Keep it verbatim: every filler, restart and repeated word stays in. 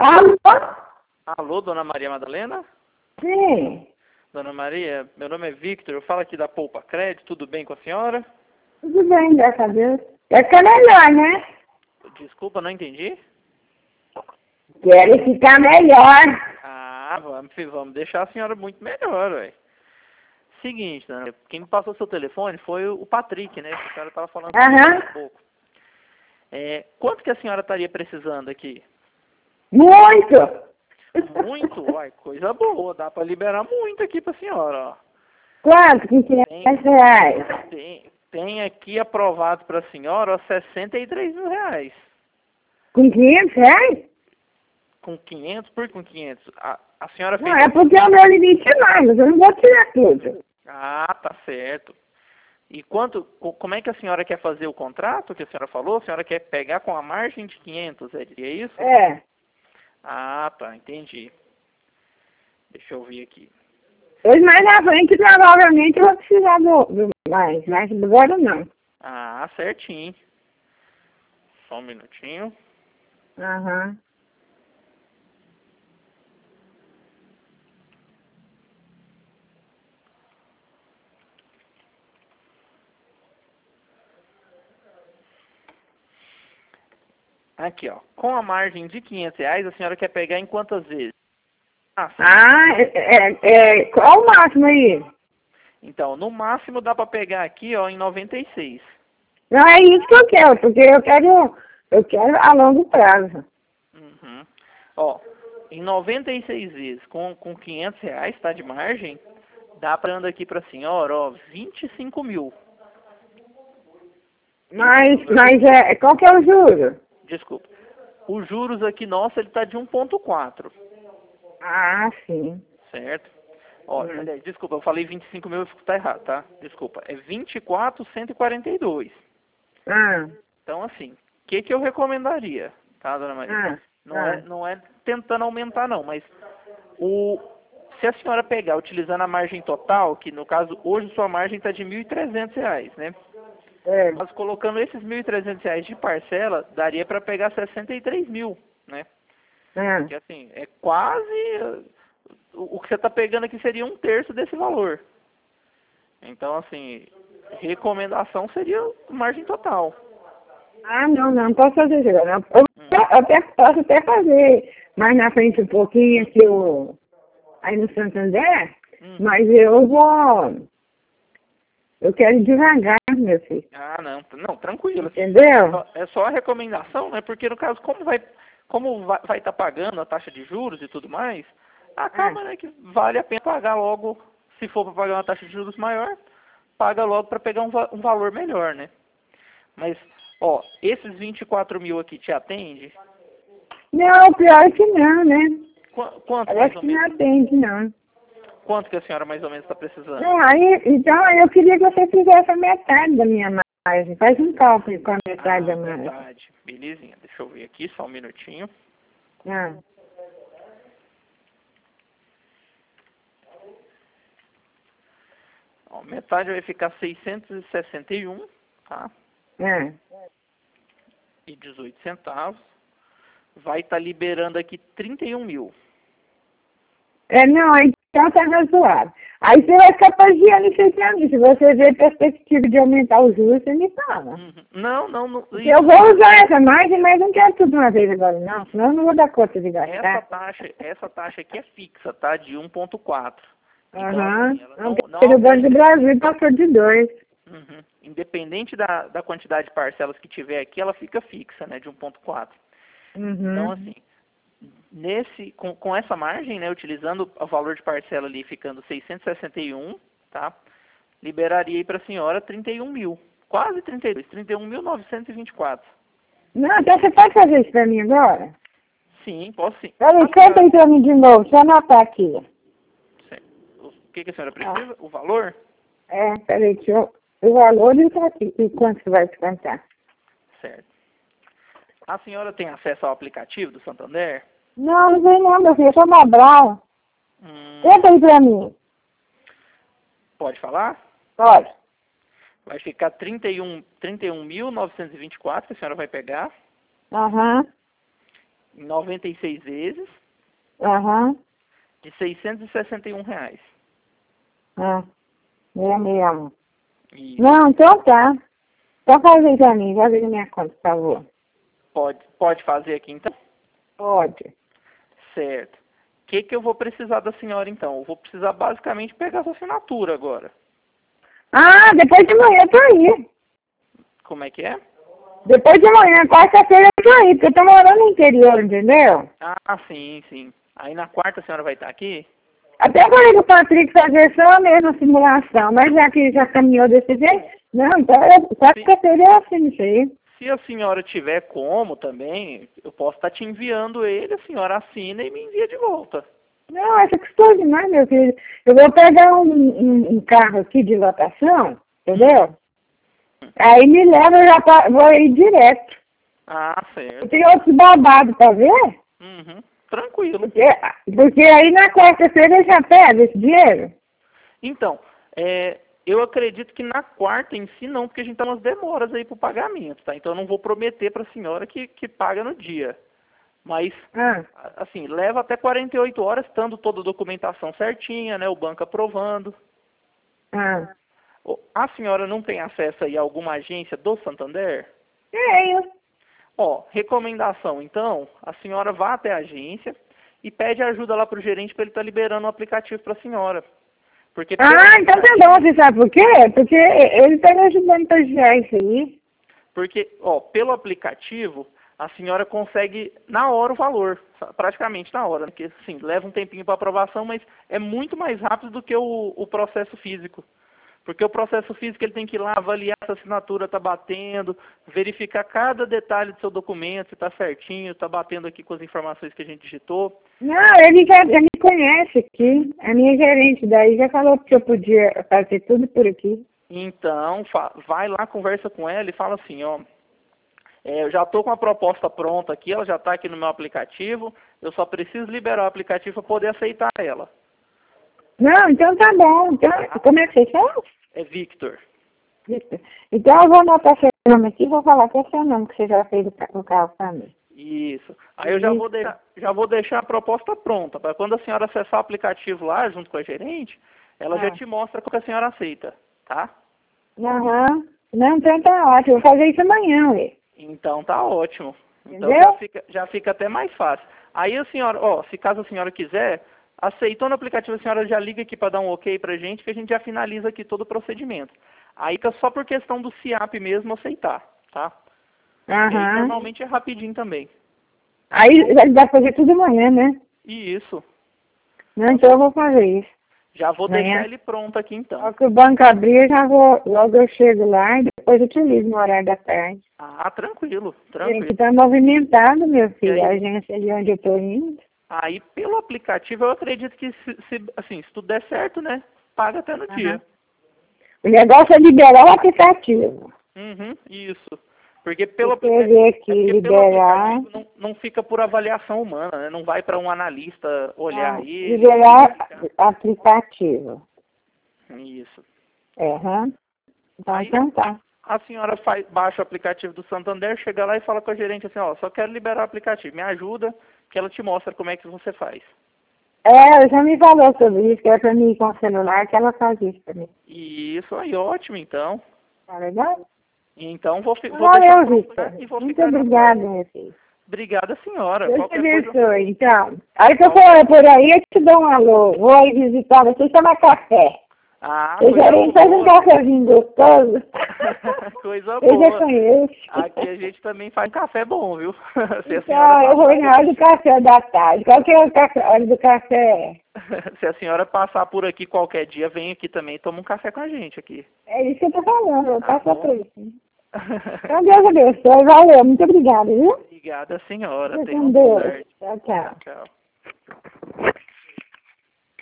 Alô? Alô, dona Maria Madalena? Sim. Dona Maria, meu nome é Victor, eu falo aqui da Poupa Crédito, tudo bem com a senhora? Tudo bem, graças a Deus. Quer ficar melhor, né? Desculpa, não entendi? Quero ficar melhor. Ah, vamos, vamos deixar a senhora muito melhor, ué. Seguinte, dona, quem me passou seu telefone foi o Patrick, né? Que a senhora estava falando Aham. um pouco. É, quanto que a senhora estaria precisando aqui? Muito. Muito? Uai, coisa boa, dá para liberar muito aqui para a senhora, ó. Quanto? quinhentos reais. Tem, tem aqui aprovado para a senhora ó, sessenta e três mil reais. Com quinhentos reais? Com quinhentos? Por que com quinhentos? A, a senhora fez... Não, é porque o meu limite é mais, eu não vou tirar tudo. Ah, tá certo. E quanto, co- como é que a senhora quer fazer o contrato que a senhora falou? A senhora quer pegar com a margem de quinhentos, é é isso? É. Ah, tá, entendi. Deixa eu ver aqui. Hoje mais na frente, provavelmente, eu vou precisar do, do mais, mas agora não. Ah, certinho. Só um minutinho. Aham. Aqui, ó. Com a margem de quinhentos reais, a senhora quer pegar em quantas vezes? Ah, sim. Ah, é, é, é, qual o máximo aí? Então, no máximo dá para pegar aqui, ó, em noventa e seis. Não é isso que eu quero, porque eu quero, eu quero a longo prazo. Uhum. Ó, em noventa e seis vezes, com, com quinhentos reais, tá de margem, dá para andar aqui pra senhora, ó, vinte e cinco mil. Mas, mas é, qual que é o juro? Desculpa. Os juros aqui, nossa, ele tá de um ponto quatro, Ah, sim. certo? Ó, Hum. aliás, desculpa, eu falei vinte e cinco mil, tá errado, tá? Desculpa, é vinte e quatro mil cento e quarenta e dois. Ah, Então, assim, o que que eu recomendaria, tá, dona Maria? ah, Não é, ah. não é tentando aumentar, não, mas o, se a senhora pegar utilizando a margem total, que no caso, hoje sua margem está de mil e trezentos reais, né? É. Mas colocando esses mil e trezentos reais de parcela, daria para pegar sessenta e três mil, né? Ah. Que assim, é quase... uh, O o que você está pegando aqui seria um terço desse valor. Então, assim, recomendação seria margem total. Ah, não, não posso fazer isso agora. Não. Eu Hum. eu até, posso até fazer mais na frente um pouquinho aqui o, aí no Santander, Uhum. mas eu vou, eu quero devagar, meu filho. Ah, não, não, tranquilo. Assim, Entendeu? só- é só a recomendação, né? Porque no caso, como vai como vai vai estar pagando a taxa de juros e tudo mais, Ah, acaba, né, que vale a pena pagar logo, se for para pagar uma taxa de juros maior, paga logo para pegar um, va- um valor melhor, né? Mas, ó, esses vinte e quatro mil aqui te atende? não, pior é que não, né? Qu- quanto mais Parece ou que não menos? atende, não. Quanto que a senhora mais ou menos está precisando? Não, aí, então eu queria que você fizesse a metade da minha margem. Faz um cálculo com a metade da Ah, margem. metade. Belezinha. Deixa eu ver aqui, só um minutinho. Ah, Ó, metade vai ficar seiscentos e sessenta e um, tá? ah. E dezoito centavos. Vai estar liberando aqui trinta e um mil. É, não, então tá razoável. Aí você vai ficar pagiando isso aí pra mim. Se você vê perspectiva de aumentar os juros, você me fala. Uhum. Não, não, não. Porque Isso, eu vou usar essa margem, mas não quero tudo de uma vez agora, não. Senão eu não vou dar conta de essa gastar. taxa, essa taxa aqui é fixa, tá? De um ponto quatro. Então, Aham. assim, ela Não, não, não porque no Banco do altera. Brasil passou de dois. Uhum. Independente da, da quantidade de parcelas que tiver aqui, ela fica fixa, né? De um ponto quatro. Então, Uhum. assim, nesse, com, com essa margem, né? Utilizando o valor de parcela ali ficando seiscentos e sessenta e um, tá? Liberaria aí para a senhora trinta e um mil. Quase trinta e dois. trinta e um mil novecentos e vinte e quatro. Não, então você pode fazer isso pra mim agora? Sim, posso sim. Peraí, A canta senhora, aí pra mim de novo, deixa eu anotar aqui. certo. O que, que a senhora precisa? O valor? É, peraí, deixa eu... O valor e, o- e quanto você vai descontar? Certo. A senhora tem acesso ao aplicativo do Santander? Não, não vem não, meu filho, eu sou Mobral. Hum, Canta aí pra mim. pode falar? Pode. Vai ficar trinta e um, trinta e um mil novecentos e vinte e quatro que a senhora vai pegar. Aham. em noventa e seis vezes Aham. de seiscentos e sessenta e um reais. Ah, é mesmo. Isso. Não, então tá. Só fazer aí pra mim, faz aí na minha conta, por favor. Pode, pode fazer aqui então? Pode. Certo. O que, que eu vou precisar da senhora então? Eu vou precisar basicamente pegar sua assinatura agora. Ah, depois de manhã eu tô aí. Como é que é? Depois de manhã, quarta-feira eu tô aí, porque eu tô morando no interior, entendeu? Ah, sim, sim. Aí na quarta a senhora vai estar aqui? Até falei pro Patrick fazer só a mesma simulação, mas já que já caminhou desse jeito, não, então eu- quarta-feira eu assino isso aí. Se a senhora tiver como também, eu posso estar te enviando ele, a senhora assina e me envia de volta. Não, essa custou demais, meu filho. Eu vou pegar um, um, um carro aqui de lotação, entendeu? Aí me leva, eu já pa- vou ir direto. Ah, Eu certo. tenho outros babados pra ver, Uhum. Tranquilo. porque, porque aí na quarta-feira eu já pego esse dinheiro. Então, é, eu acredito que na quarta em si não, porque a gente tem umas demoras aí pro pagamento, tá? Então eu não vou prometer para a senhora que, que paga no dia. Mas, Ah, assim, leva até quarenta e oito horas, estando toda a documentação certinha, né? O banco aprovando. ah. Ô, a senhora não tem acesso aí a alguma agência do Santander? Tenho. Ó, recomendação, então, a senhora vá até a agência e pede ajuda lá pro gerente para ele estar liberando o aplicativo para a senhora. Porque pelo Ah, então tá aplicativo- bom, você sabe por quê? Porque ele tá me ajudando pra gerar isso aí. Porque, ó, pelo aplicativo, a senhora consegue na hora o valor, praticamente na hora, né? Porque, assim, leva um tempinho para aprovação, mas é muito mais rápido do que o, o processo físico. Porque o processo físico ele tem que ir lá avaliar se a assinatura está batendo, verificar cada detalhe do seu documento, se está certinho, está batendo aqui com as informações que a gente digitou. Não, ele já ele me conhece aqui. A minha gerente daí já falou que eu podia fazer tudo por aqui. Então, fa- vai lá, conversa com ela e fala assim, ó, é, eu já estou com a proposta pronta aqui, ela já está aqui no meu aplicativo, eu só preciso liberar o aplicativo para poder aceitar ela. Não, então tá bom. Então, como é que você chama? É Victor. Victor. Então eu vou anotar seu nome aqui e vou falar que é seu nome, que você já fez o ca- o carro pra mim. Isso. Aí eu já vou, deixar, já vou deixar a proposta pronta, para quando a senhora acessar o aplicativo lá, junto com a gerente, ela já Ah. te mostra como que a senhora aceita, tá? Aham. Não, então tá ótimo. Eu vou fazer isso amanhã, ué. Então tá ótimo. Então Entendeu? já fica, já fica até mais fácil. Aí a senhora, ó, se caso a senhora quiser, aceitou no aplicativo, a senhora já liga aqui para dar um ok pra gente, que a gente já finaliza aqui todo o procedimento. Aí fica só por questão do SIAP mesmo aceitar, tá? E aí Aham. normalmente é rapidinho também. Aí ele vai fazer tudo amanhã, né? E isso. Não, então eu vou fazer isso. Já vou Amanhã. deixar ele pronto aqui então. Logo que o banco abrir, eu já vou, logo eu chego lá e depois eu te ligo no horário da tarde. Ah, tranquilo, Gente, tranquilo. tá movimentado, meu E filho, aí? a agência de onde eu tô indo. Aí pelo aplicativo eu acredito que se, se- assim, se tudo der certo, né? Paga até no dia. O negócio é liberar o aplicativo. Uhum, isso. Porque pelo Escrever aplicativo, aqui, é porque pelo liberar, aplicativo não, não fica por avaliação humana, né? Não vai para um analista olhar não, ele. liberar aplicativo. Isso. Aham. Então, Aí então tá. a senhora faz, baixa o aplicativo do Santander, chega lá e fala com a gerente assim, ó, só quero liberar o aplicativo, me ajuda, que ela te mostra como é que você faz. É, ela já me falou sobre isso, que é pra mim ir com o celular, que ela faz isso pra mim. E isso aí, ótimo, então. Tá legal? Então vou, fi- vou deixar Valeu, pronto Victor. aqui e vou Muito ficar na obrigada, guarda. meu filho. Obrigada, senhora. Deus te Qualquer coisa. abençoe, então. Aí que eu for por aí, eu te dou um alô. Vou aí visitar você e tomar café. Ah, Eu coisa já nem faz um boa. cafezinho gostoso. Coisa Eu já boa. conheço. Aqui a gente também faz um café bom, viu? Se a senhora Então, eu vou passar, na hora do café da tarde. Qual que é o café, hora do café? se a senhora passar por aqui qualquer dia, vem aqui também e toma um café com a gente aqui. É isso que eu tô falando, eu Tá passo bom. por isso. Então, Deus abençoe. Valeu, muito obrigada, viu? Obrigada, senhora. Fica Tenha com uma boa Deus. tarde. Tchau, tchau. Tchau.